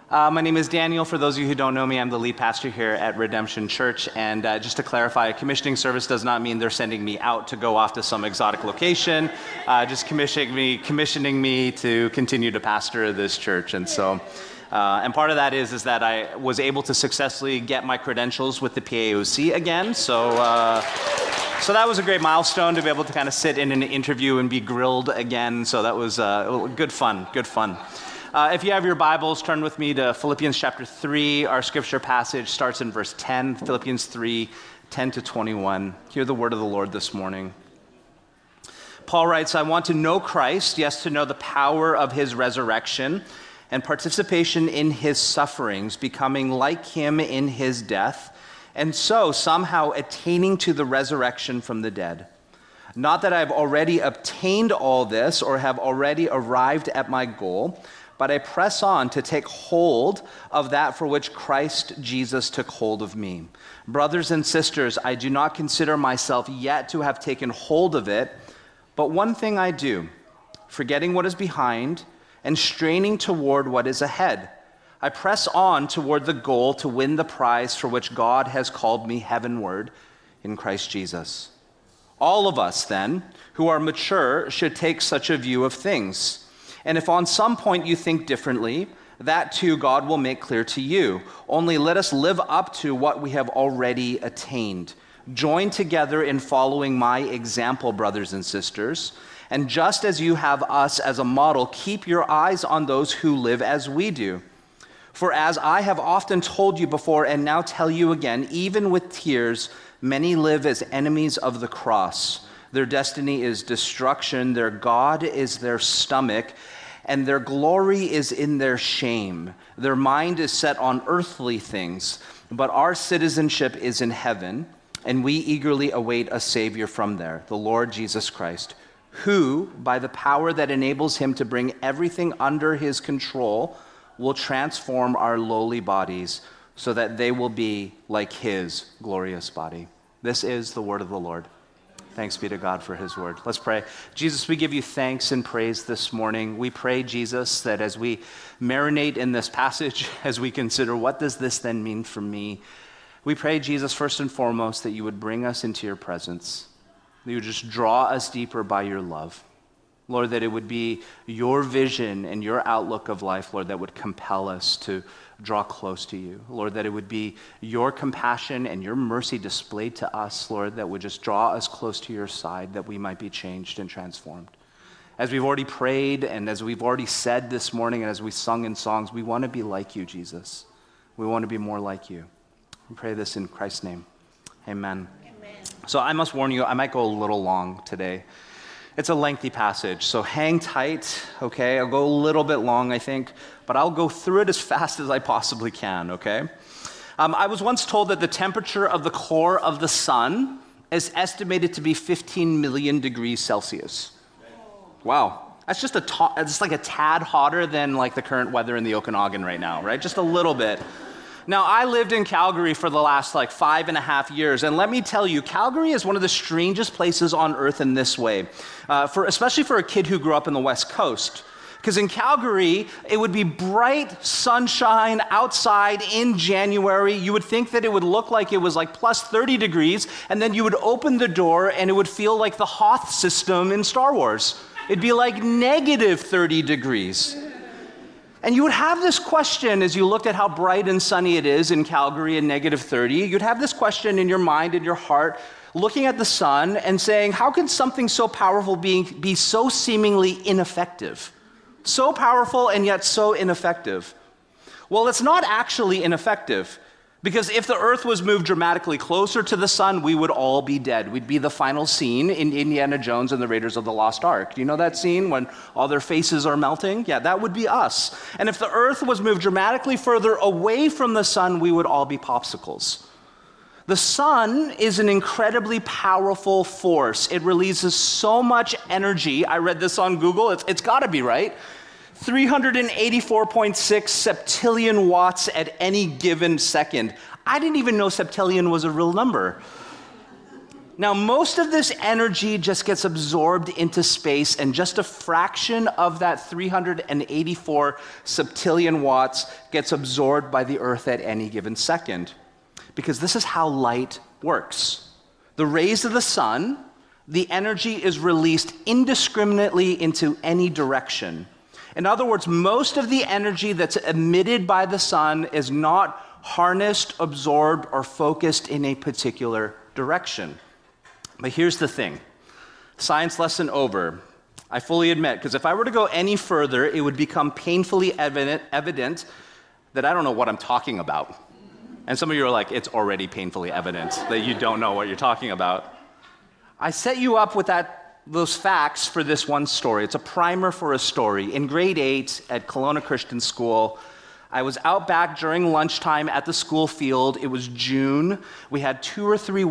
My name is Daniel. For those of you who don't know me, I'm the lead pastor here at Redemption Church. And just to clarify, a commissioning service does not mean they're sending me out to go off to some exotic location. Just commissioning me to continue to pastor this church. And so, and part of that is that I was able to successfully get my credentials with the PAOC again. So that was a great milestone to be able to kind of sit in an interview and be grilled again. So that was good fun. If you have your Bibles, turn with me to Philippians chapter 3. Our scripture passage starts in verse 10, Philippians 3, 10 to 21. Hear the word of the Lord this morning. Paul writes, I want to know Christ, yes, to know the power of his resurrection and participation in his sufferings, becoming like him in his death, and so somehow attaining to the resurrection from the dead. Not that I've already obtained all this or have already arrived at my goal, but I press on to take hold of that for which Christ Jesus took hold of me. Brothers and sisters, I do not consider myself yet to have taken hold of it, but one thing I do, forgetting what is behind and straining toward what is ahead. I press on toward the goal to win the prize for which God has called me heavenward in Christ Jesus. All of us, then, who are mature, should take such a view of things. And if on some point you think differently, that too God will make clear to you. Only let us live up to what we have already attained. Join together in following my example, brothers and sisters. And just as you have us as a model, keep your eyes on those who live as we do. For as I have often told you before and now tell you again, even with tears, many live as enemies of the cross. Their destiny is destruction, their God is their stomach, and their glory is in their shame. Their mind is set on earthly things, but our citizenship is in heaven, and we eagerly await a Savior from there, the Lord Jesus Christ, who, by the power that enables him to bring everything under his control, will transform our lowly bodies so that they will be like his glorious body. This is the word of the Lord. Thanks be to God for his word. Let's pray. Jesus, we give you thanks and praise this morning. We pray, Jesus, that as we marinate in this passage, as we consider what does this then mean for me, we pray, Jesus, first and foremost, that you would bring us into your presence, that you would just draw us deeper by your love. Lord, that it would be your vision and your outlook of life, Lord, that would compel us to draw close to you. Lord, that it would be your compassion and your mercy displayed to us, Lord, that would just draw us close to your side, that we might be changed and transformed. As we've already prayed and as we've already said this morning and as we sung in songs, we want to be like you, Jesus. We want to be more like you. We pray this in Christ's name. Amen. So I must warn you, I might go a little long today. It's a lengthy passage, so hang tight, okay? I'll go a little bit long, I think, but I'll go through it as fast as I possibly can, okay? I was once told that the temperature of the core of the sun is estimated to be 15 million degrees Celsius. Wow. That's just it's like a tad hotter than like the current weather in the Okanagan right now, right? Just a little bit. Now, I lived in Calgary for the last 5.5 years, and let me tell you, Calgary is one of the strangest places on earth in this way, especially for a kid who grew up in the West Coast. Because in Calgary, it would be bright sunshine outside in January. You would think that it would look like it was plus 30 degrees, and then you would open the door and it would feel like the Hoth system in Star Wars. It'd be like negative 30 degrees. And you would have this question as you looked at how bright and sunny it is in Calgary and negative 30. You'd have this question in your mind and your heart, looking at the sun and saying, how can something so powerful be so seemingly ineffective? So powerful and yet so ineffective. Well, it's not actually ineffective. Because if the earth was moved dramatically closer to the sun, we would all be dead. We'd be the final scene in Indiana Jones and the Raiders of the Lost Ark. Do you know that scene when all their faces are melting? Yeah, that would be us. And if the earth was moved dramatically further away from the sun, we would all be popsicles. The sun is an incredibly powerful force. It releases so much energy. I read this on Google. It's got to be right. 384.6 septillion watts at any given second. I didn't even know septillion was a real number. Now, most of this energy just gets absorbed into space, and just a fraction of that 384 septillion watts gets absorbed by the Earth at any given second. Because this is how light works. The rays of the sun, the energy is released indiscriminately into any direction. In other words, most of the energy that's emitted by the sun is not harnessed, absorbed, or focused in a particular direction. But here's the thing. Science lesson over. I fully admit, because if I were to go any further, it would become painfully evident that I don't know what I'm talking about. And some of you are like, it's already painfully evident that you don't know what you're talking about. I set you up with those facts for this one story. It's a primer for a story. In grade 8 at Kelowna Christian School, I was out back during lunchtime at the school field. It was June. We had 2 or 3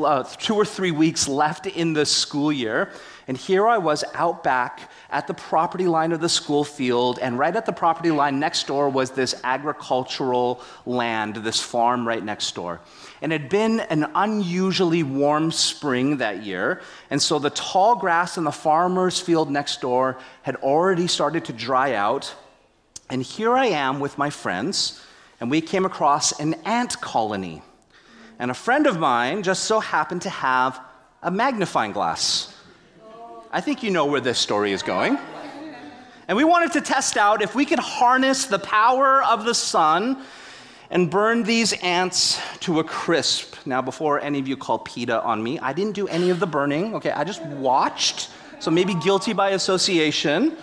weeks left in the school year. And here I was out back at the property line of the school field. And right at the property line next door was this agricultural land, this farm right next door. And it had been an unusually warm spring that year. And so the tall grass in the farmer's field next door had already started to dry out. And here I am with my friends, and we came across an ant colony. And a friend of mine just so happened to have a magnifying glass. I think you know where this story is going. And we wanted to test out if we could harness the power of the sun and burn these ants to a crisp. Now, before any of you call PETA on me, I didn't do any of the burning, okay? I just watched, so maybe guilty by association.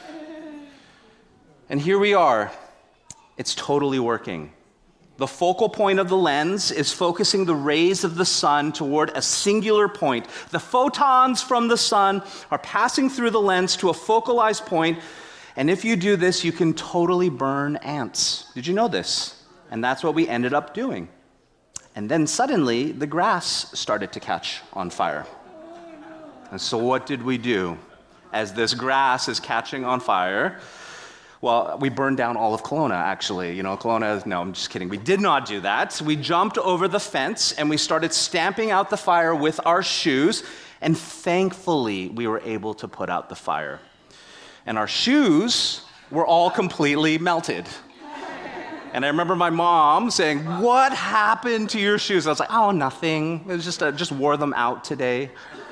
And here we are. It's totally working. The focal point of the lens is focusing the rays of the sun toward a singular point. The photons from the sun are passing through the lens to a focalized point, and if you do this, you can totally burn ants. Did you know this? And that's what we ended up doing. And then suddenly, the grass started to catch on fire. And so what did we do? As this grass is catching on fire, well, we burned down all of Kelowna, actually. Kelowna, no, I'm just kidding. We did not do that. We jumped over the fence and we started stamping out the fire with our shoes. And thankfully, we were able to put out the fire. And our shoes were all completely melted. And I remember my mom saying, "What happened to your shoes?" I was like, "Oh, nothing. It was just wore them out today."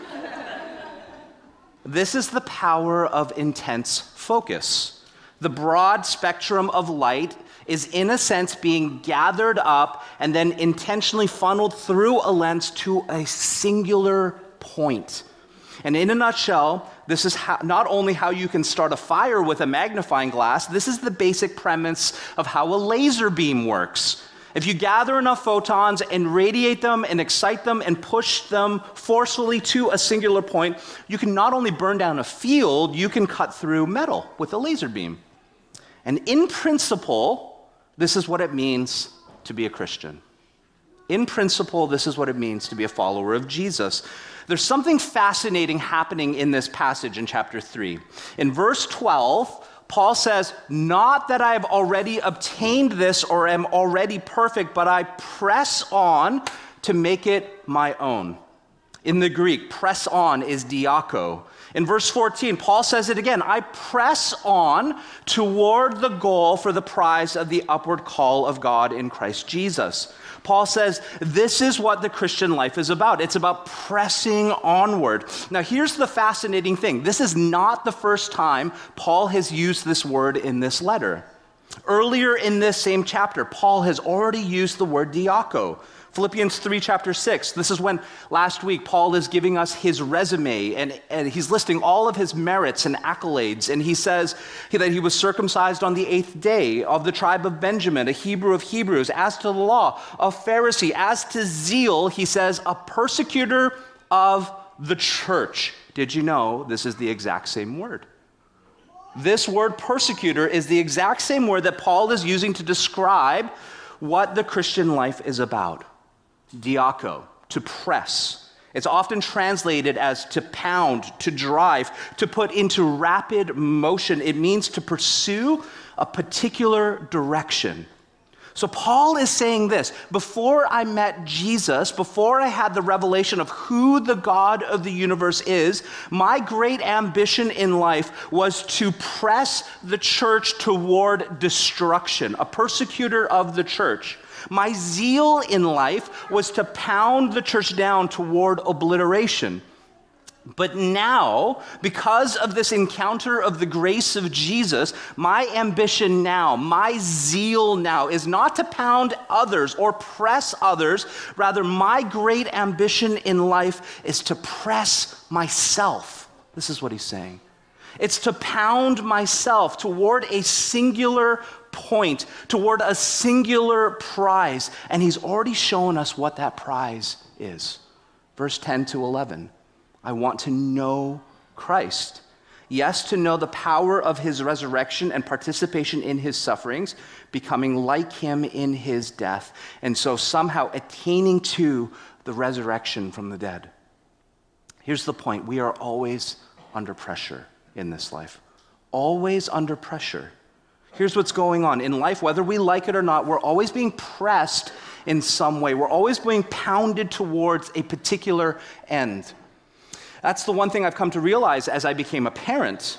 This is the power of intense focus. The broad spectrum of light is, in a sense, being gathered up and then intentionally funneled through a lens to a singular point. And in a nutshell, this is not only how you can start a fire with a magnifying glass, this is the basic premise of how a laser beam works. If you gather enough photons and radiate them and excite them and push them forcefully to a singular point, you can not only burn down a field, you can cut through metal with a laser beam. And in principle, this is what it means to be a Christian. In principle, this is what it means to be a follower of Jesus. There's something fascinating happening in this passage in chapter 3. In verse 12, Paul says, "Not that I have already obtained this or am already perfect, but I press on to make it my own." In the Greek, press on is diako. In verse 14, Paul says it again, "I press on toward the goal for the prize of the upward call of God in Christ Jesus." Paul says this is what the Christian life is about. It's about pressing onward. Now, here's the fascinating thing. This is not the first time Paul has used this word in this letter. Earlier in this same chapter, Paul has already used the word diako. Philippians 3, chapter 6. This is when last week Paul is giving us his resume and he's listing all of his merits and accolades. And he says that he was circumcised on the 8th day, of the tribe of Benjamin, a Hebrew of Hebrews, as to the law, a Pharisee, as to zeal, he says, a persecutor of the church. Did you know this is the exact same word? This word persecutor is the exact same word that Paul is using to describe what the Christian life is about. Diako, to press. It's often translated as to pound, to drive, to put into rapid motion. It means to pursue a particular direction. So Paul is saying this: before I met Jesus, before I had the revelation of who the God of the universe is, my great ambition in life was to press the church toward destruction, a persecutor of the church. My zeal in life was to pound the church down toward obliteration. But now, because of this encounter of the grace of Jesus, my ambition now, my zeal now is not to pound others or press others. Rather, my great ambition in life is to press myself. This is what he's saying. It's to pound myself toward a singular point, toward a singular prize. And he's already shown us what that prize is. Verse 10 to 11. I want to know Christ. Yes, to know the power of his resurrection and participation in his sufferings, becoming like him in his death, and so somehow attaining to the resurrection from the dead. Here's the point. We are always under pressure in this life. Always under pressure. Here's what's going on. In life, whether we like it or not, we're always being pressed in some way. We're always being pounded towards a particular end. That's the one thing I've come to realize as I became a parent.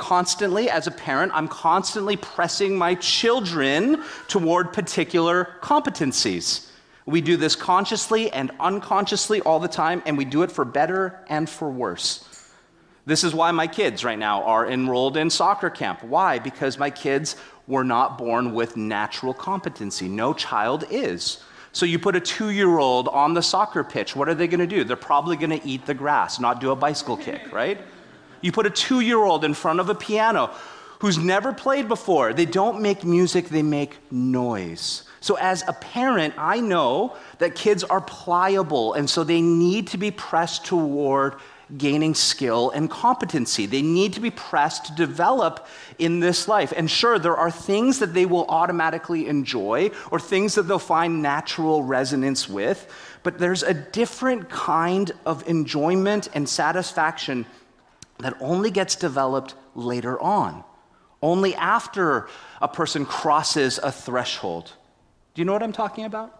As a parent, I'm constantly pressing my children toward particular competencies. We do this consciously and unconsciously all the time, and we do it for better and for worse. This is why my kids right now are enrolled in soccer camp. Why? Because my kids were not born with natural competency. No child is. So you put a 2-year-old on the soccer pitch, what are they going to do? They're probably going to eat the grass, not do a bicycle kick, right? You put a 2-year-old in front of a piano who's never played before. They don't make music, they make noise. So as a parent, I know that kids are pliable, and so they need to be pressed toward gaining skill and competency. They need to be pressed to develop in this life. And sure, there are things that they will automatically enjoy or things that they'll find natural resonance with, but there's a different kind of enjoyment and satisfaction that only gets developed later on, only after a person crosses a threshold. Do you know what I'm talking about?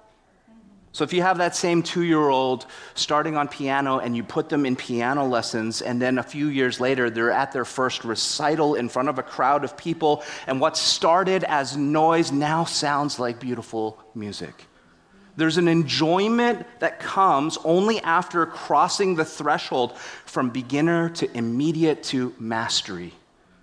So if you have that same 2-year-old starting on piano and you put them in piano lessons, and then a few years later they're at their first recital in front of a crowd of people, and what started as noise now sounds like beautiful music. There's an enjoyment that comes only after crossing the threshold from beginner to immediate to mastery.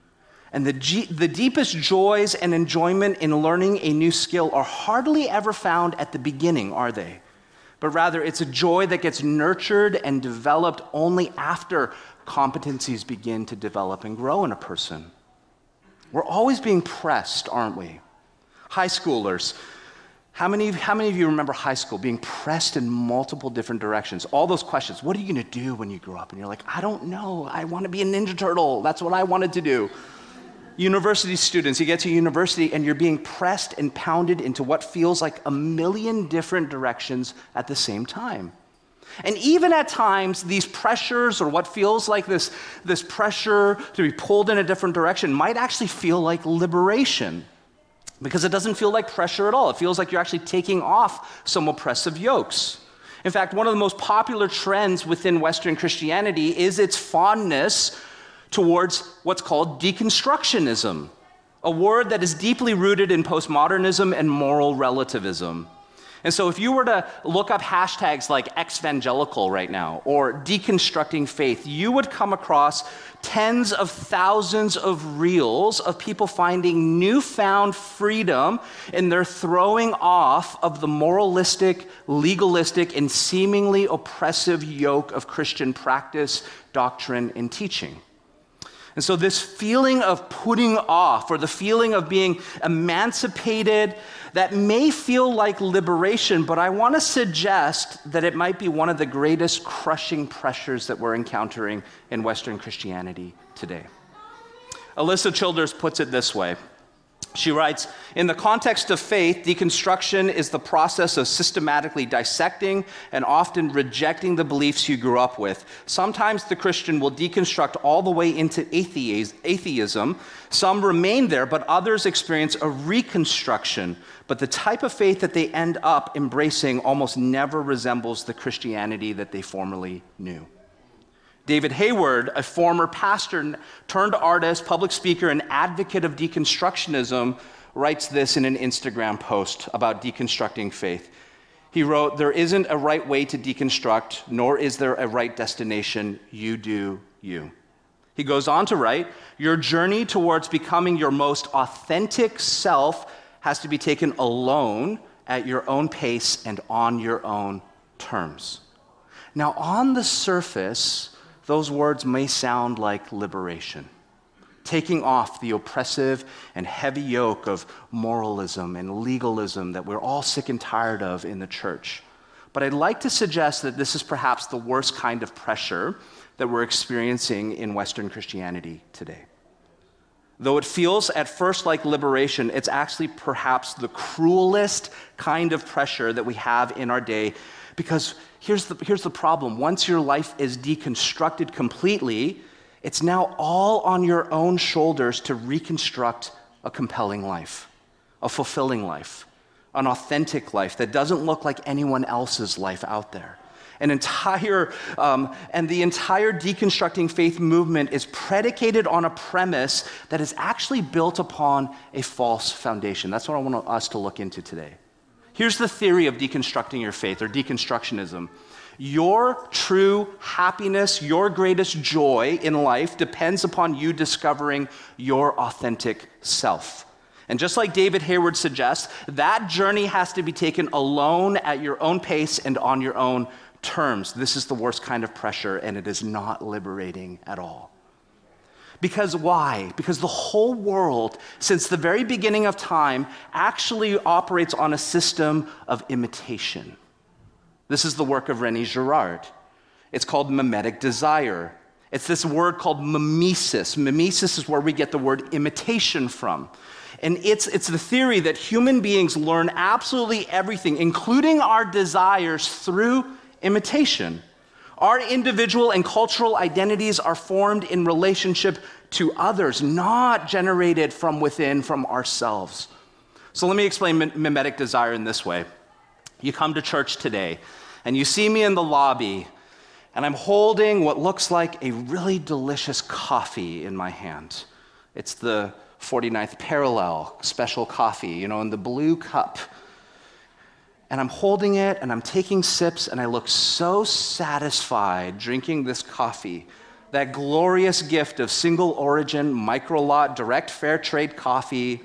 And the deepest joys and enjoyment in learning a new skill are hardly ever found at the beginning, are they? But rather, it's a joy that gets nurtured and developed only after competencies begin to develop and grow in a person. We're always being pressed, aren't we? High schoolers, how many of you remember high school being pressed in multiple different directions? All those questions, what are you going to do when you grow up? And you're like, I don't know. I want to be a Ninja Turtle. That's what I wanted to do. University students, you get to university and you're being pressed and pounded into what feels like a million different directions at the same time. And even at times, these pressures or what feels like this pressure to be pulled in a different direction might actually feel like liberation, because it doesn't feel like pressure at all. It feels like you're actually taking off some oppressive yokes. In fact, one of the most popular trends within Western Christianity is its fondness towards what's called deconstructionism, a word that is deeply rooted in postmodernism and moral relativism. And so if you were to look up hashtags like exvangelical right now or deconstructing faith, you would come across tens of thousands of reels of people finding newfound freedom in their throwing off of the moralistic, legalistic, and seemingly oppressive yoke of Christian practice, doctrine, and teaching. And so this feeling of putting off, or the feeling of being emancipated, that may feel like liberation, but I want to suggest that it might be one of the greatest crushing pressures that we're encountering in Western Christianity today. Alyssa Childers puts it this way: She writes, in the context of faith, deconstruction is the process of systematically dissecting and often rejecting the beliefs you grew up with. Sometimes the Christian will deconstruct all the way into atheism. Some remain there, but others experience a reconstruction. But the type of faith that they end up embracing almost never resembles the Christianity that they formerly knew. David Hayward, a former pastor turned artist, public speaker, and advocate of deconstructionism, writes this in an Instagram post about deconstructing faith. He wrote, "There isn't a right way to deconstruct, nor is there a right destination. You do you." He goes on to write, "Your journey towards becoming your most authentic self has to be taken alone, at your own pace, and on your own terms." Now, on the surface, those words may sound like liberation, taking off the oppressive and heavy yoke of moralism and legalism that we're all sick and tired of in the church. But I'd like to suggest that this is perhaps the worst kind of pressure that we're experiencing in Western Christianity today. Though it feels at first like liberation, it's actually perhaps the cruelest kind of pressure that we have in our day. Because here's the problem. Once your life is deconstructed completely, it's now all on your own shoulders to reconstruct a compelling life, a fulfilling life, an authentic life that doesn't look like anyone else's life out there. And the entire deconstructing faith movement is predicated on a premise that is actually built upon a false foundation. That's what I want us to look into today. Here's the theory of deconstructing your faith, or deconstructionism. Your true happiness, your greatest joy in life depends upon you discovering your authentic self. And just like David Hayward suggests, that journey has to be taken alone at your own pace and on your own terms. This is the worst kind of pressure, and it is not liberating at all. Because why? Because the whole world, since the very beginning of time, actually operates on a system of imitation. This is the work of René Girard. It's called mimetic desire. It's this word called mimesis. Mimesis is where we get the word imitation from. And it's the theory that human beings learn absolutely everything, including our desires, through imitation. Our individual and cultural identities are formed in relationship to others, not generated from within, from ourselves. So let me explain mimetic desire in this way. You come to church today, and you see me in the lobby, and I'm holding what looks like a really delicious coffee in my hand. It's the 49th Parallel special coffee, in the blue cup. And I'm holding it, and I'm taking sips, and I look so satisfied drinking this coffee, that glorious gift of single origin, micro lot, direct fair trade coffee.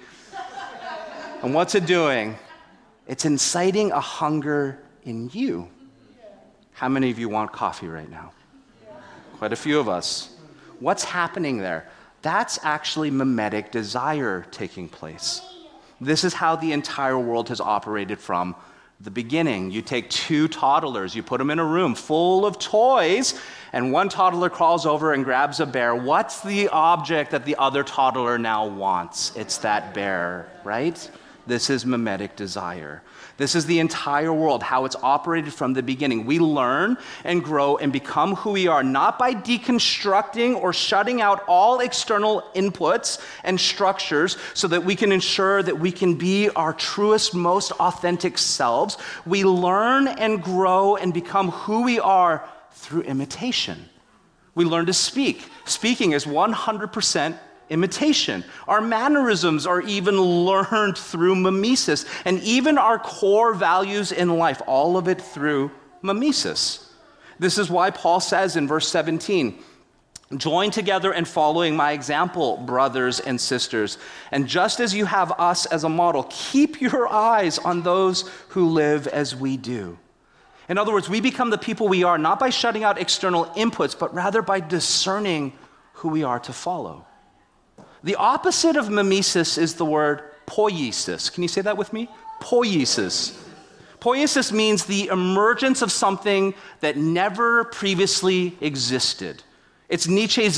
And what's it doing? It's inciting a hunger in you. How many of you want coffee right now? Quite a few of us. What's happening there? That's actually mimetic desire taking place. This is how the entire world has operated from the beginning. You take two toddlers, you put them in a room full of toys, and one toddler crawls over and grabs a bear. What's the object that the other toddler now wants? It's that bear, right? This is mimetic desire. This is the entire world, how it's operated from the beginning. We learn and grow and become who we are, not by deconstructing or shutting out all external inputs and structures so that we can ensure that we can be our truest, most authentic selves. We learn and grow and become who we are through imitation. We learn to speak. Speaking is 100% imitation. Our mannerisms are even learned through mimesis, and even our core values in life, all of it through mimesis. This is why Paul says in verse 17, "Join together in following my example, brothers and sisters. And just as you have us as a model, keep your eyes on those who live as we do." In other words, we become the people we are not by shutting out external inputs, but rather by discerning who we are to follow. The opposite of mimesis is the word poiesis. Can you say that with me? Poiesis. Poiesis means the emergence of something that never previously existed. It's Nietzsche's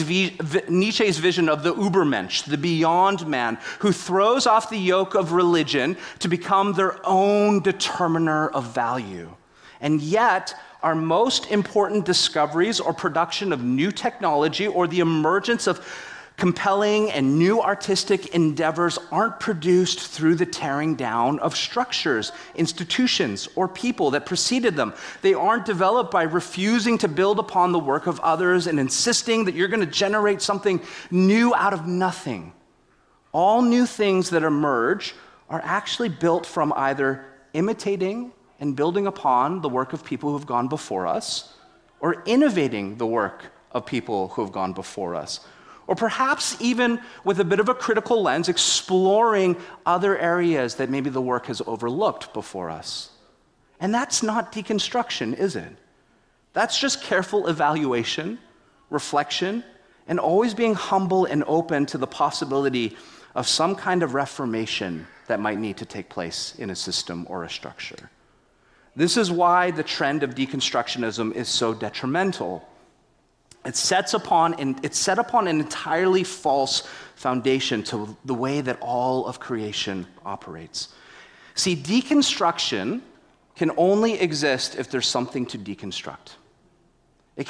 vision of the Übermensch, the beyond man, who throws off the yoke of religion to become their own determiner of value. And yet, our most important discoveries or production of new technology or the emergence of compelling and new artistic endeavors aren't produced through the tearing down of structures, institutions, or people that preceded them. They aren't developed by refusing to build upon the work of others and insisting that you're going to generate something new out of nothing. All new things that emerge are actually built from either imitating and building upon the work of people who have gone before us, or innovating the work of people who have gone before us. Or perhaps even with a bit of a critical lens, exploring other areas that maybe the work has overlooked before us. And that's not deconstruction, is it? That's just careful evaluation, reflection, and always being humble and open to the possibility of some kind of reformation that might need to take place in a system or a structure. This is why the trend of deconstructionism is so detrimental. It's set upon an entirely false foundation to the way that all of creation operates. See, deconstruction can only exist if there's something to deconstruct. It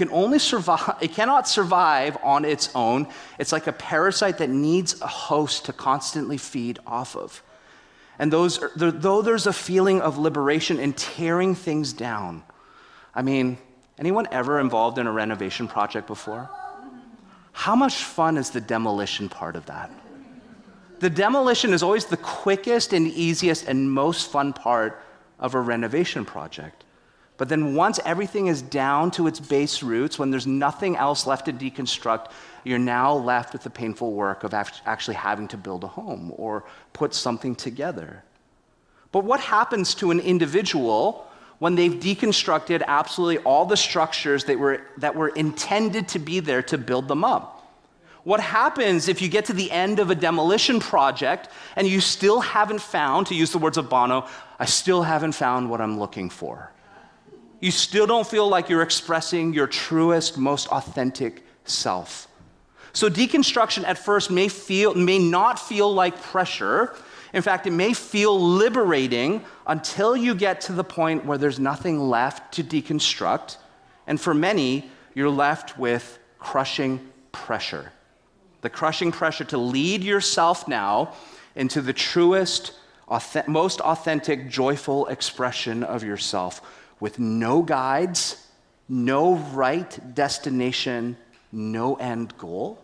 cannot survive on its own. It's like a parasite that needs a host to constantly feed off of. And though there's a feeling of liberation in tearing things down, I mean, anyone ever involved in a renovation project before? How much fun is the demolition part of that? The demolition is always the quickest and easiest and most fun part of a renovation project. But then once everything is down to its base roots, when there's nothing else left to deconstruct, you're now left with the painful work of actually having to build a home or put something together. But what happens to an individual when they've deconstructed absolutely all the structures that were intended to be there to build them up? What happens if you get to the end of a demolition project and you still haven't found, to use the words of Bono, I still haven't found what I'm looking for? You still don't feel like you're expressing your truest, most authentic self. So deconstruction at first may not feel like pressure. In fact, it may feel liberating until you get to the point where there's nothing left to deconstruct. And for many, you're left with crushing pressure. The crushing pressure to lead yourself now into the truest, most authentic, joyful expression of yourself with no guides, no right destination, no end goal.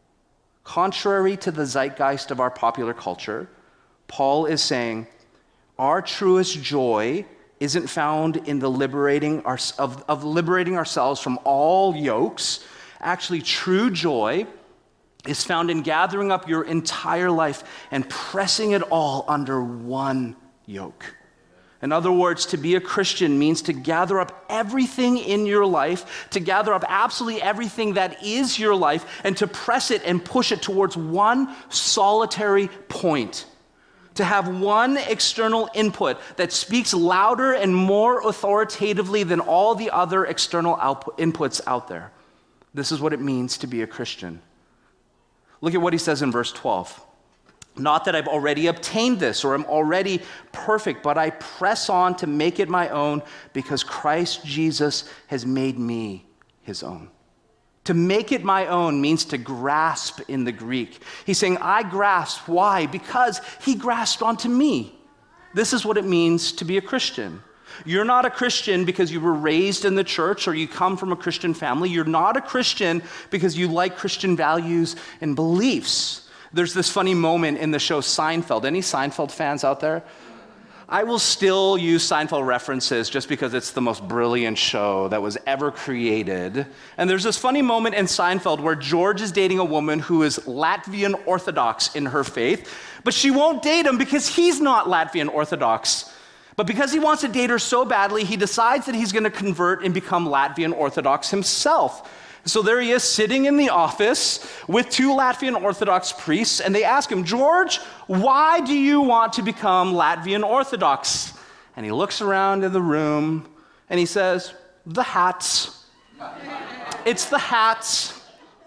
Contrary to the zeitgeist of our popular culture, Paul is saying our truest joy isn't found in the liberating ourselves from all yokes. Actually, true joy is found in gathering up your entire life and pressing it all under one yoke. In other words, to be a Christian means to gather up everything in your life, to gather up absolutely everything that is your life, and to press it and push it towards one solitary point. To have one external input that speaks louder and more authoritatively than all the other external inputs out there. This is what it means to be a Christian. Look at what he says in verse 12. Not that I've already obtained this or am already perfect, but I press on to make it my own because Christ Jesus has made me his own. To make it my own means to grasp in the Greek. He's saying, I grasp. Why? Because he grasped onto me. This is what it means to be a Christian. You're not a Christian because you were raised in the church or you come from a Christian family. You're not a Christian because you like Christian values and beliefs. There's this funny moment in the show Seinfeld. Any Seinfeld fans out there? I will still use Seinfeld references just because it's the most brilliant show that was ever created. And there's this funny moment in Seinfeld where George is dating a woman who is Latvian Orthodox in her faith, but she won't date him because he's not Latvian Orthodox. But because he wants to date her so badly, he decides that he's going to convert and become Latvian Orthodox himself. So there he is sitting in the office with two Latvian Orthodox priests, and they ask him, George, why do you want to become Latvian Orthodox? And he looks around in the room, and he says, the hats. It's the hats.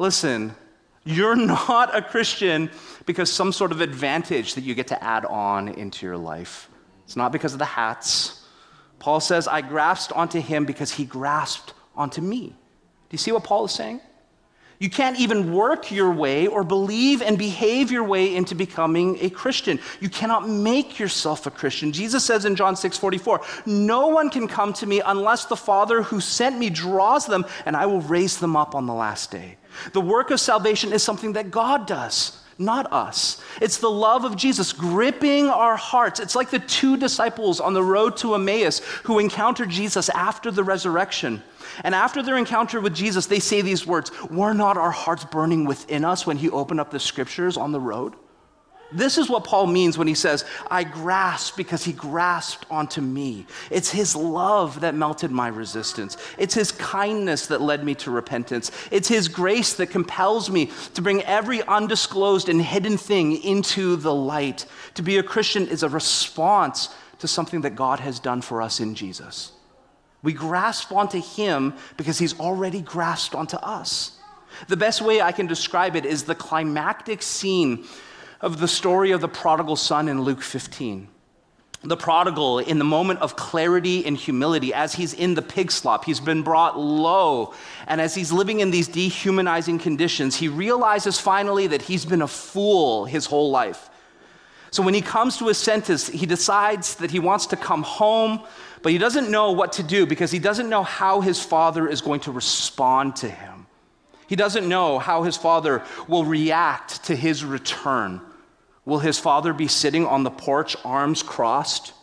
Listen, you're not a Christian because some sort of advantage that you get to add on into your life. It's not because of the hats. Paul says, I grasped onto him because he grasped onto me. Do you see what Paul is saying? You can't even work your way or believe and behave your way into becoming a Christian. You cannot make yourself a Christian. Jesus says in John 6:44, no one can come to me unless the Father who sent me draws them, and I will raise them up on the last day. The work of salvation is something that God does, not us. It's the love of Jesus gripping our hearts. It's like the two disciples on the road to Emmaus who encountered Jesus after the resurrection. And after their encounter with Jesus, they say these words, were not our hearts burning within us when he opened up the scriptures on the road? This is what Paul means when he says, I grasped because he grasped onto me. It's his love that melted my resistance. It's his kindness that led me to repentance. It's his grace that compels me to bring every undisclosed and hidden thing into the light. To be a Christian is a response to something that God has done for us in Jesus. We grasp onto him because he's already grasped onto us. The best way I can describe it is the climactic scene of the story of the prodigal son in Luke 15. The prodigal, in the moment of clarity and humility, as he's in the pig slop, he's been brought low, and as he's living in these dehumanizing conditions, he realizes finally that he's been a fool his whole life. So when he comes to his senses, he decides that he wants to come home, but he doesn't know what to do because he doesn't know how his father is going to respond to him. He doesn't know how his father will react to his return. Will his father be sitting on the porch, arms crossed?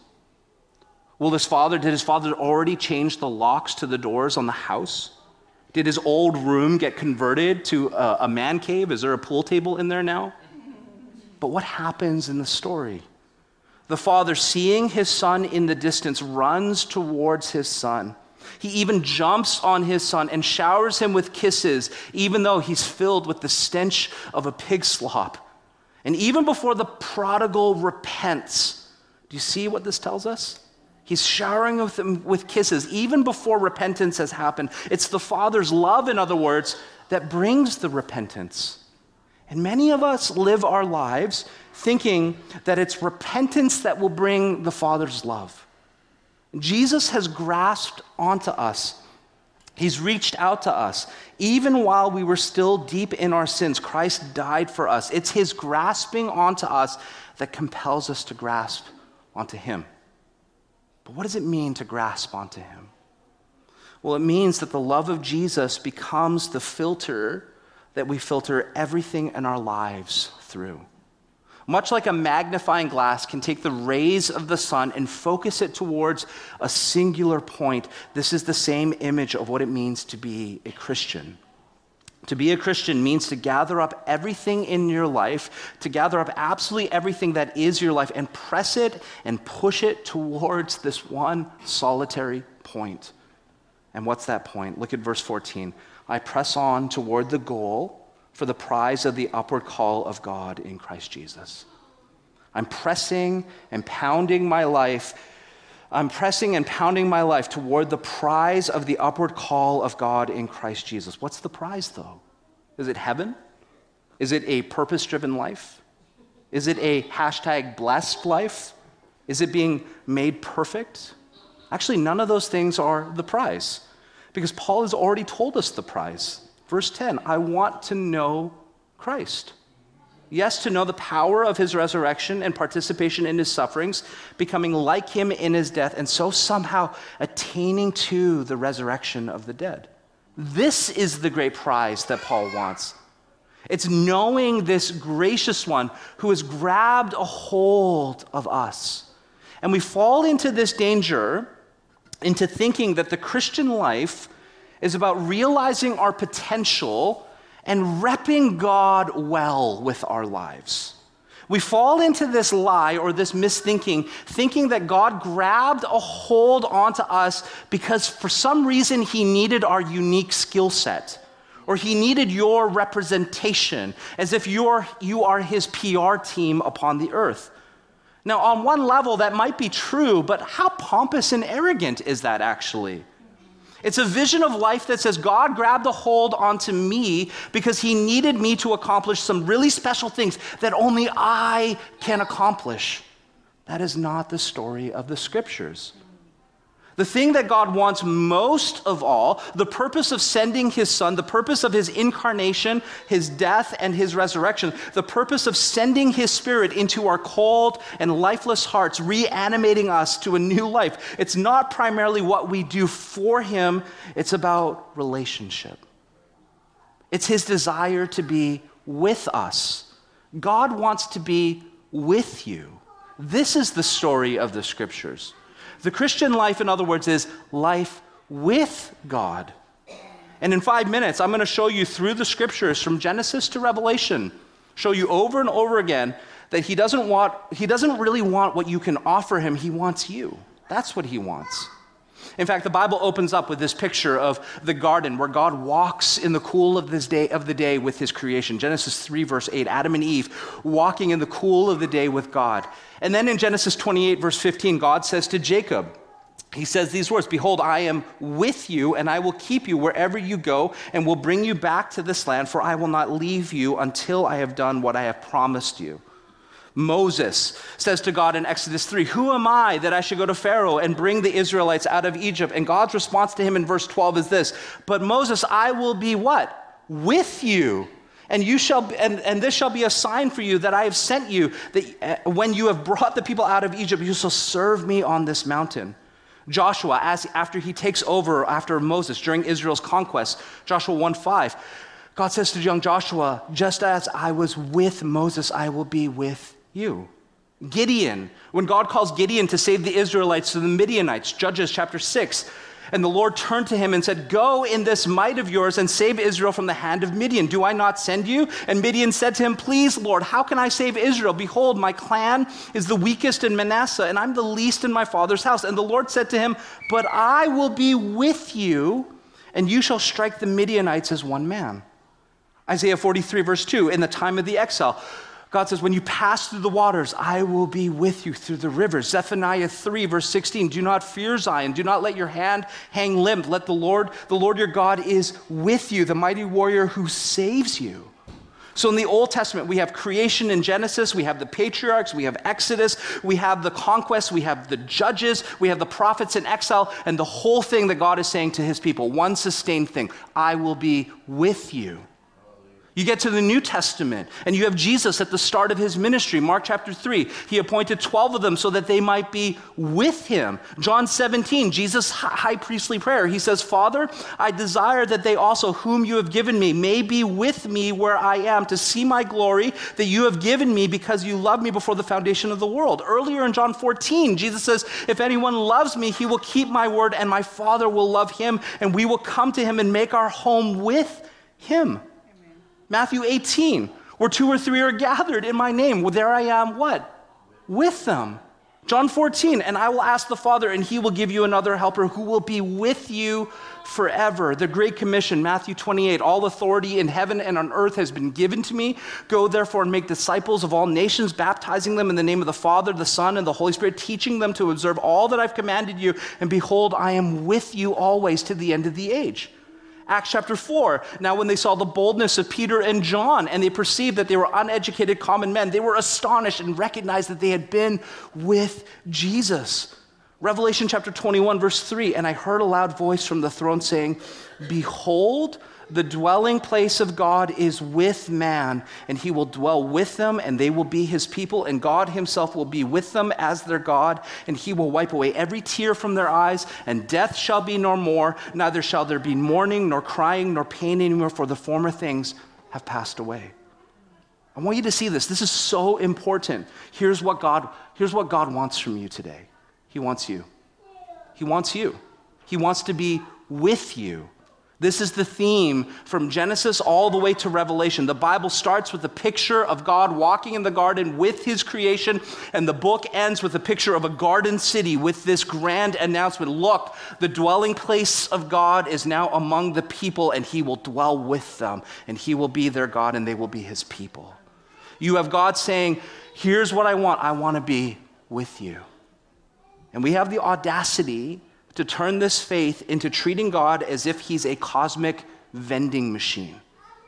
Did his father already change the locks to the doors on the house? Did his old room get converted to a man cave? Is there a pool table in there now? But what happens in the story? The father, seeing his son in the distance, runs towards his son. He even jumps on his son and showers him with kisses, even though he's filled with the stench of a pig slop. And even before the prodigal repents, do you see what this tells us? He's showering him with kisses, even before repentance has happened. It's the Father's love, in other words, that brings the repentance. And many of us live our lives thinking that it's repentance that will bring the Father's love. Jesus has grasped onto us. He's reached out to us. Even while we were still deep in our sins, Christ died for us. It's his grasping onto us that compels us to grasp onto him. But what does it mean to grasp onto him? Well, it means that the love of Jesus becomes the filter that we filter everything in our lives through. Much like a magnifying glass can take the rays of the sun and focus it towards a singular point, this is the same image of what it means to be a Christian. To be a Christian means to gather up everything in your life, to gather up absolutely everything that is your life and press it and push it towards this one solitary point. And what's that point? Look at verse 14. I press on toward the goal for the prize of the upward call of God in Christ Jesus. I'm pressing and pounding my life toward the prize of the upward call of God in Christ Jesus. What's the prize, though? Is it heaven? Is it a purpose-driven life? Is it a #blessed life? Is it being made perfect? Actually, none of those things are the prize, because Paul has already told us the prize. Verse 10, I want to know Christ. Yes, to know the power of his resurrection and participation in his sufferings, becoming like him in his death, and so somehow attaining to the resurrection of the dead. This is the great prize that Paul wants. It's knowing this gracious one who has grabbed a hold of us. And we fall into this danger, into thinking that the Christian life is about realizing our potential and repping God well with our lives. We fall into this lie or this misthinking, thinking that God grabbed a hold onto us because for some reason he needed our unique skill set, or he needed your representation, as if you are his PR team upon the earth. Now, on one level, that might be true, but how pompous and arrogant is that actually? It's a vision of life that says God grabbed a hold onto me because he needed me to accomplish some really special things that only I can accomplish. That is not the story of the scriptures. The thing that God wants most of all, the purpose of sending his son, the purpose of his incarnation, his death, and his resurrection, the purpose of sending his spirit into our cold and lifeless hearts, reanimating us to a new life. It's not primarily what we do for him, it's about relationship. It's his desire to be with us. God wants to be with you. This is the story of the scriptures. The Christian life, in other words, is life with God. And in 5 minutes, I'm going to show you through the scriptures from Genesis to Revelation, show you over and over again that he doesn't really want what you can offer him. He wants you. That's what he wants. In fact, the Bible opens up with this picture of the garden where God walks in the cool of the day with his creation. Genesis 3 verse 8, Adam and Eve walking in the cool of the day with God. And then in Genesis 28 verse 15, God says to Jacob, he says these words, "Behold, I am with you, and I will keep you wherever you go, and will bring you back to this land, for I will not leave you until I have done what I have promised you." Moses says to God in Exodus 3, "Who am I that I should go to Pharaoh and bring the Israelites out of Egypt?" And God's response to him in verse 12 is this, "But Moses, I will be" what? "With you. And you shall, and this shall be a sign for you that I have sent you, that when you have brought the people out of Egypt, you shall serve me on this mountain." Joshua, after he takes over after Moses during Israel's conquest, Joshua 1:5, God says to young Joshua, "Just as I was with Moses, I will be with you." Gideon, when God calls Gideon to save the Israelites to the Midianites, Judges chapter 6, and the Lord turned to him and said, "Go in this might of yours and save Israel from the hand of Midian. Do I not send you?" And Midian said to him, "Please, Lord, how can I save Israel? Behold, my clan is the weakest in Manasseh, and I'm the least in my father's house." And the Lord said to him, "But I will be with you, and you shall strike the Midianites as one man." Isaiah 43 verse 2, in the time of the exile, God says, "When you pass through the waters, I will be with you through the rivers." Zephaniah 3 verse 16, "Do not fear Zion. Do not let your hand hang limp. Let the Lord your God is with you, the mighty warrior who saves you." So in the Old Testament, we have creation in Genesis, we have the patriarchs, we have Exodus, we have the conquest, we have the judges, we have the prophets in exile, and the whole thing that God is saying to his people, one sustained thing, "I will be with you." You get to the New Testament, and you have Jesus at the start of his ministry. Mark chapter 3, he appointed 12 of them so that they might be with him. John 17, Jesus' high priestly prayer, he says, "Father, I desire that they also whom you have given me may be with me where I am, to see my glory that you have given me because you loved me before the foundation of the world." Earlier in John 14, Jesus says, "If anyone loves me, he will keep my word, and my Father will love him, and we will come to him and make our home with him." Matthew 18, where 2 or 3 are gathered in my name, well, there I am, what? With them. John 14, "And I will ask the Father, and he will give you another helper who will be with you forever." The Great Commission, Matthew 28, "All authority in heaven and on earth has been given to me. Go therefore and make disciples of all nations, baptizing them in the name of the Father, the Son, and the Holy Spirit, teaching them to observe all that I've commanded you. And behold, I am with you always to the end of the age." Acts chapter 4, "Now when they saw the boldness of Peter and John, and they perceived that they were uneducated common men, they were astonished and recognized that they had been with Jesus." Revelation chapter 21, verse 3, "And I heard a loud voice from the throne saying, Behold, the dwelling place of God is with man, and he will dwell with them, and they will be his people, and God himself will be with them as their God, and he will wipe away every tear from their eyes, and death shall be no more, neither shall there be mourning, nor crying, nor pain anymore, for the former things have passed away." I want you to see this. This is so important. Here's what God wants from you today. He wants you. He wants you. He wants to be with you. This is the theme from Genesis all the way to Revelation. The Bible starts with a picture of God walking in the garden with his creation, and the book ends with a picture of a garden city with this grand announcement. Look, the dwelling place of God is now among the people, and he will dwell with them, and he will be their God, and they will be his people. You have God saying, "Here's what I want to be with you." And we have the audacity to turn this faith into treating God as if he's a cosmic vending machine.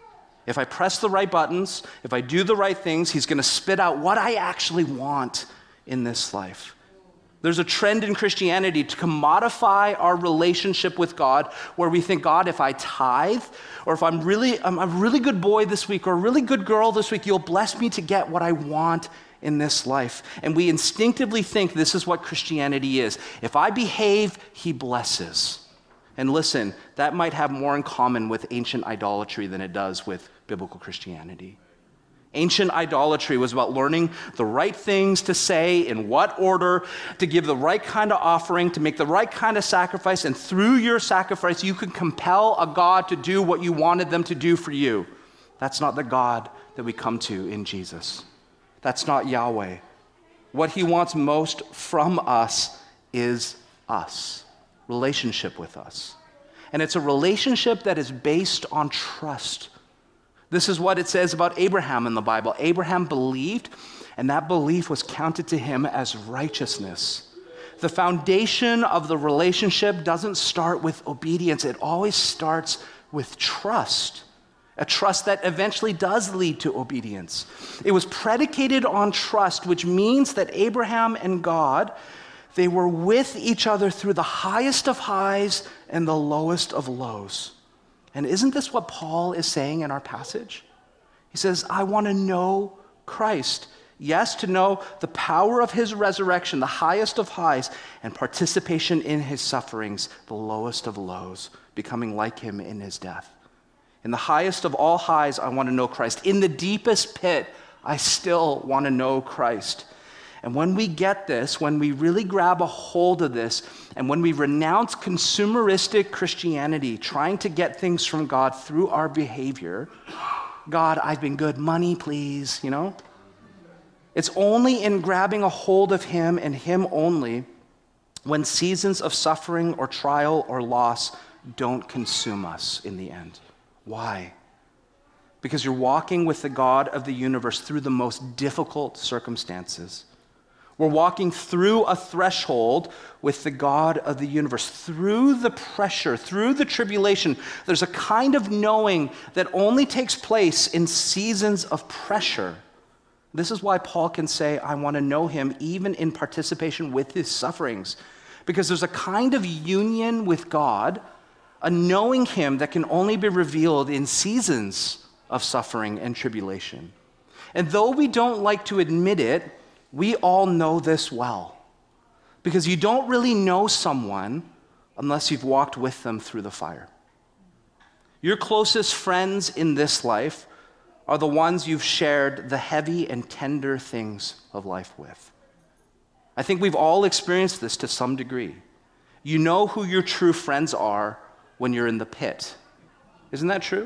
If I press the right buttons, if I do the right things, he's going to spit out what I actually want in this life. There's a trend in Christianity to commodify our relationship with God where we think, God, if I tithe, or if I'm a really good boy this week or a really good girl this week, you'll bless me to get what I want in this life. And we instinctively think this is what Christianity is. If I behave, he blesses. And listen, that might have more in common with ancient idolatry than it does with biblical Christianity. Ancient idolatry was about learning the right things to say, in what order, to give the right kind of offering, to make the right kind of sacrifice, and through your sacrifice, you could compel a God to do what you wanted them to do for you. That's not the God that we come to in Jesus. That's not Yahweh. What he wants most from us is us, relationship with us. And it's a relationship that is based on trust. This is what it says about Abraham in the Bible. Abraham believed, and that belief was counted to him as righteousness. The foundation of the relationship doesn't start with obedience. It always starts with trust, a trust that eventually does lead to obedience. It was predicated on trust, which means that Abraham and God, they were with each other through the highest of highs and the lowest of lows. And isn't this what Paul is saying in our passage? He says, I want to know Christ. Yes, to know the power of his resurrection, the highest of highs, and participation in his sufferings, the lowest of lows, becoming like him in his death. In the highest of all highs, I want to know Christ. In the deepest pit, I still want to know Christ. And when we get this, when we really grab a hold of this, and when we renounce consumeristic Christianity, trying to get things from God through our behavior, God, I've been good, money, please, It's only in grabbing a hold of him and him only when seasons of suffering or trial or loss don't consume us in the end. Why? Because you're walking with the God of the universe through the most difficult circumstances. We're walking through a threshold with the God of the universe. Through the pressure, through the tribulation, there's a kind of knowing that only takes place in seasons of pressure. This is why Paul can say, I want to know him even in participation with his sufferings. Because there's a kind of union with God, a knowing him that can only be revealed in seasons of suffering and tribulation. And though we don't like to admit it, we all know this well, because you don't really know someone unless you've walked with them through the fire. Your closest friends in this life are the ones you've shared the heavy and tender things of life with. I think we've all experienced this to some degree. You know who your true friends are when you're in the pit. Isn't that true?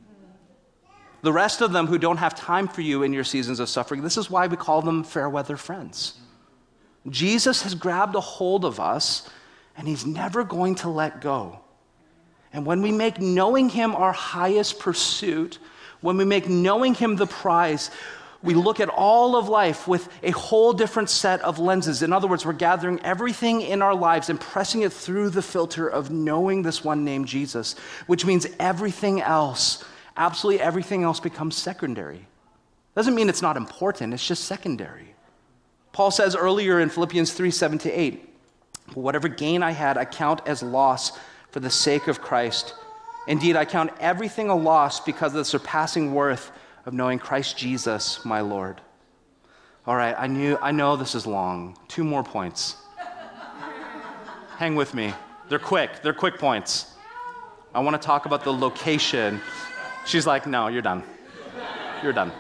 The rest of them who don't have time for you in your seasons of suffering, this is why we call them fair weather friends. Jesus has grabbed a hold of us, and he's never going to let go. And when we make knowing him our highest pursuit, when we make knowing him the prize, we look at all of life with a whole different set of lenses. In other words, we're gathering everything in our lives and pressing it through the filter of knowing this one named Jesus, which means everything else, absolutely everything else, becomes secondary. Doesn't mean it's not important, it's just secondary. Paul says earlier in Philippians 3:7-8, whatever gain I had, I count as loss for the sake of Christ. Indeed, I count everything a loss because of the surpassing worth of knowing Christ Jesus, my Lord. All right, I know this is long. 2 more points. Hang with me. They're quick points. I want to talk about the location. She's like, no, you're done. You're done.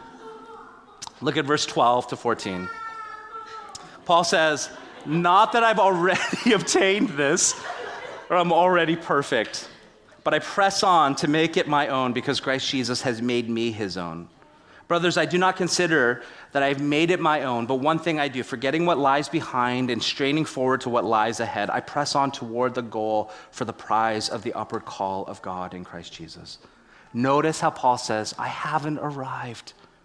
Look at verse 12-14. Paul says, not that I've already obtained this, or I'm already perfect, but I press on to make it my own because Christ Jesus has made me his own. Brothers, I do not consider that I've made it my own, but one thing I do, forgetting what lies behind and straining forward to what lies ahead, I press on toward the goal for the prize of the upward call of God in Christ Jesus. Notice how Paul says, I haven't arrived.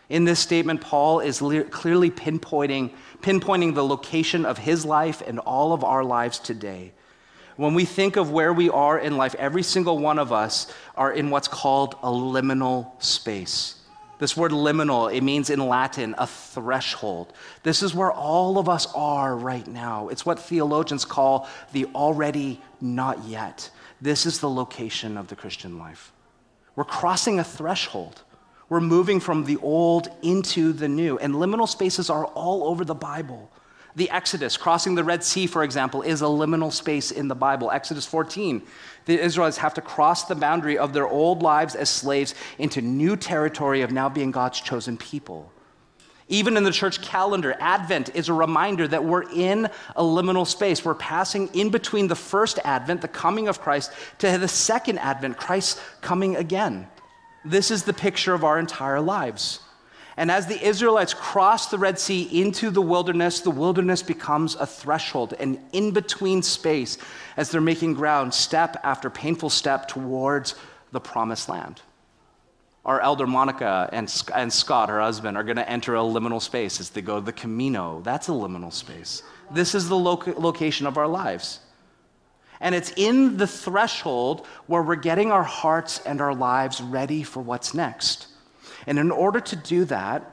In this statement, Paul is clearly pinpointing the location of his life and all of our lives today. When we think of where we are in life, every single one of us are in what's called a liminal space. This word liminal, it means in Latin, a threshold. This is where all of us are right now. It's what theologians call the already not yet. This is the location of the Christian life. We're crossing a threshold. We're moving from the old into the new. And liminal spaces are all over the Bible. The Exodus, crossing the Red Sea, for example, is a liminal space in the Bible. Exodus 14, the Israelites have to cross the boundary of their old lives as slaves into new territory of now being God's chosen people. Even in the church calendar, Advent is a reminder that we're in a liminal space. We're passing in between the first Advent, the coming of Christ, to the second Advent, Christ's coming again. This is the picture of our entire lives. And as the Israelites cross the Red Sea into the wilderness becomes a threshold, an in-between space as they're making ground, step after painful step towards the promised land. Our elder Monica and Scott, her husband, are going to enter a liminal space as they go to the Camino. That's a liminal space. This is the location of our lives. And it's in the threshold where we're getting our hearts and our lives ready for what's next. And in order to do that,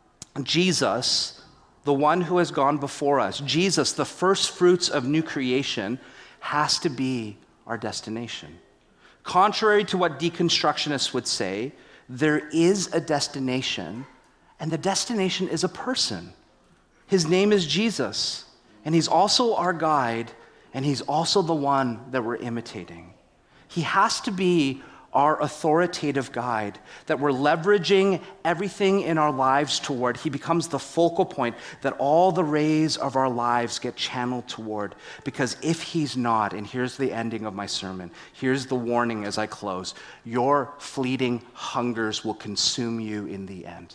Jesus, the one who has gone before us, Jesus, the first fruits of new creation, has to be our destination. Contrary to what deconstructionists would say, there is a destination, and the destination is a person. His name is Jesus, and he's also our guide, and he's also the one that we're imitating. He has to be our authoritative guide that we're leveraging everything in our lives toward. He becomes the focal point that all the rays of our lives get channeled toward. Because if he's not, and here's the ending of my sermon, here's the warning as I close, your fleeting hungers will consume you in the end.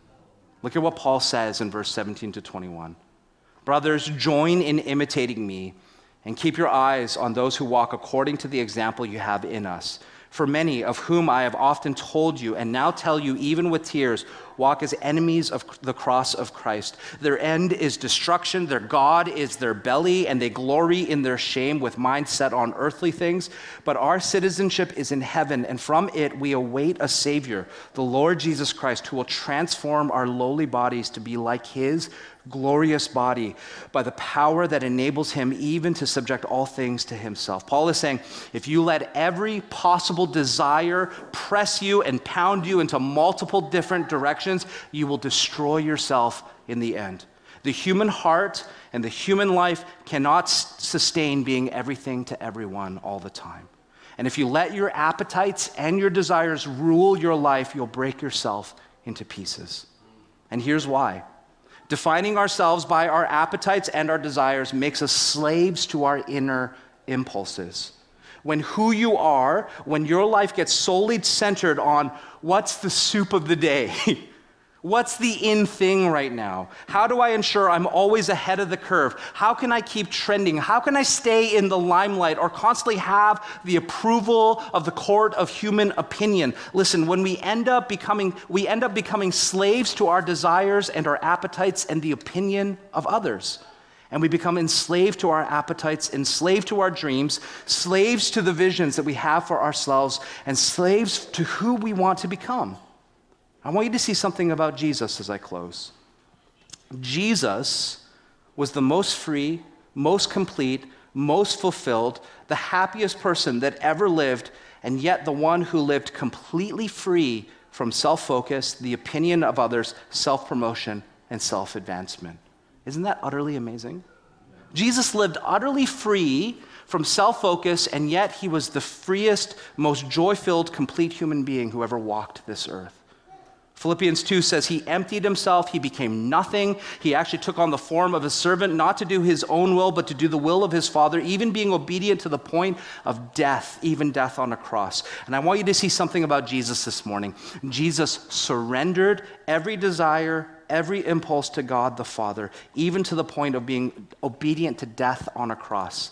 Look at what Paul says in verse 17 to 21. Brothers, join in imitating me and keep your eyes on those who walk according to the example you have in us. For many of whom I have often told you, and now tell you even with tears, walk as enemies of the cross of Christ. Their end is destruction, their God is their belly, and they glory in their shame with minds set on earthly things. But our citizenship is in heaven, and from it we await a Savior, the Lord Jesus Christ, who will transform our lowly bodies to be like his glorious body by the power that enables him even to subject all things to himself. Paul is saying, if you let every possible desire press you and pound you into multiple different directions, you will destroy yourself in the end. The human heart and the human life cannot sustain being everything to everyone all the time. And if you let your appetites and your desires rule your life, you'll break yourself into pieces. And here's why. Defining ourselves by our appetites and our desires makes us slaves to our inner impulses. When who you are, when your life gets solely centered on what's the soup of the day, what's the in thing right now? How do I ensure I'm always ahead of the curve? How can I keep trending? How can I stay in the limelight or constantly have the approval of the court of human opinion? Listen, when we end up becoming slaves to our desires and our appetites and the opinion of others. And we become enslaved to our appetites, enslaved to our dreams, slaves to the visions that we have for ourselves, and slaves to who we want to become. I want you to see something about Jesus as I close. Jesus was the most free, most complete, most fulfilled, the happiest person that ever lived, and yet the one who lived completely free from self-focus, the opinion of others, self-promotion, and self-advancement. Isn't that utterly amazing? Jesus lived utterly free from self-focus, and yet he was the freest, most joy-filled, complete human being who ever walked this earth. Philippians 2 says he emptied himself, he became nothing. He actually took on the form of a servant, not to do his own will, but to do the will of his Father, even being obedient to the point of death, even death on a cross. And I want you to see something about Jesus this morning. Jesus surrendered every desire, every impulse to God the Father, even to the point of being obedient to death on a cross.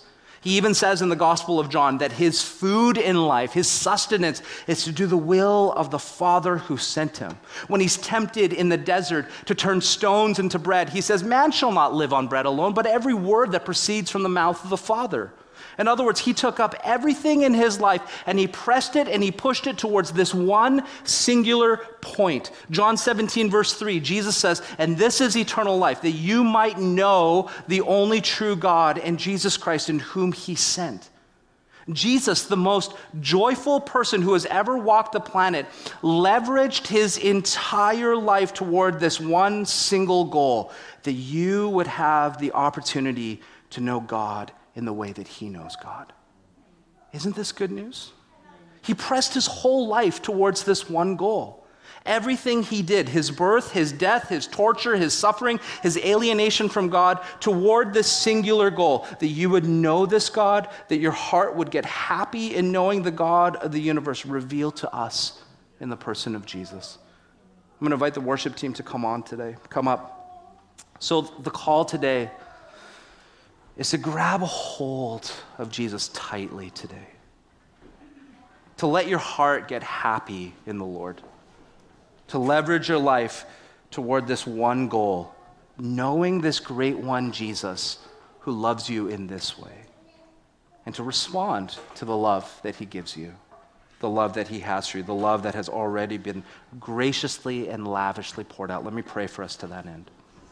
He even says in the Gospel of John that his food in life, his sustenance, is to do the will of the Father who sent him. When he's tempted in the desert to turn stones into bread, he says, man shall not live on bread alone, but every word that proceeds from the mouth of the Father. In other words, he took up everything in his life and he pressed it and he pushed it towards this one singular point. John 17, verse 3, Jesus says, and this is eternal life, that you might know the only true God and Jesus Christ in whom he sent. Jesus, the most joyful person who has ever walked the planet, leveraged his entire life toward this one single goal, that you would have the opportunity to know God in the way that he knows God. Isn't this good news? He pressed his whole life towards this one goal. Everything he did, his birth, his death, his torture, his suffering, his alienation from God, toward this singular goal, that you would know this God, that your heart would get happy in knowing the God of the universe revealed to us in the person of Jesus. I'm going to invite the worship team to come on today. Come up. So the call today is to grab a hold of Jesus tightly today. To let your heart get happy in the Lord. To leverage your life toward this one goal, knowing this great one, Jesus, who loves you in this way. And to respond to the love that he gives you, the love that he has for you, the love that has already been graciously and lavishly poured out. Let me pray for us to that end.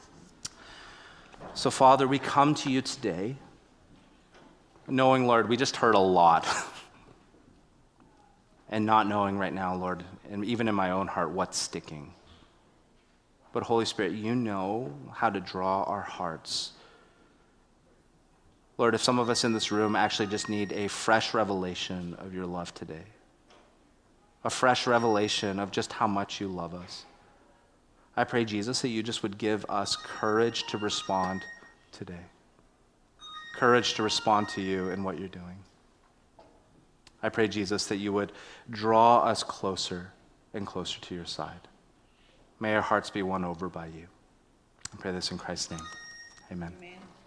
So, Father, we come to you today knowing, Lord, we just heard a lot. And not knowing right now, Lord, and even in my own heart, what's sticking. But Holy Spirit, you know how to draw our hearts. Lord, if some of us in this room actually just need a fresh revelation of your love today, a fresh revelation of just how much you love us, I pray, Jesus, that you just would give us courage to respond today. Courage to respond to you in what you're doing. I pray, Jesus, that you would draw us closer and closer to your side. May our hearts be won over by you. I pray this in Christ's name. Amen. Amen.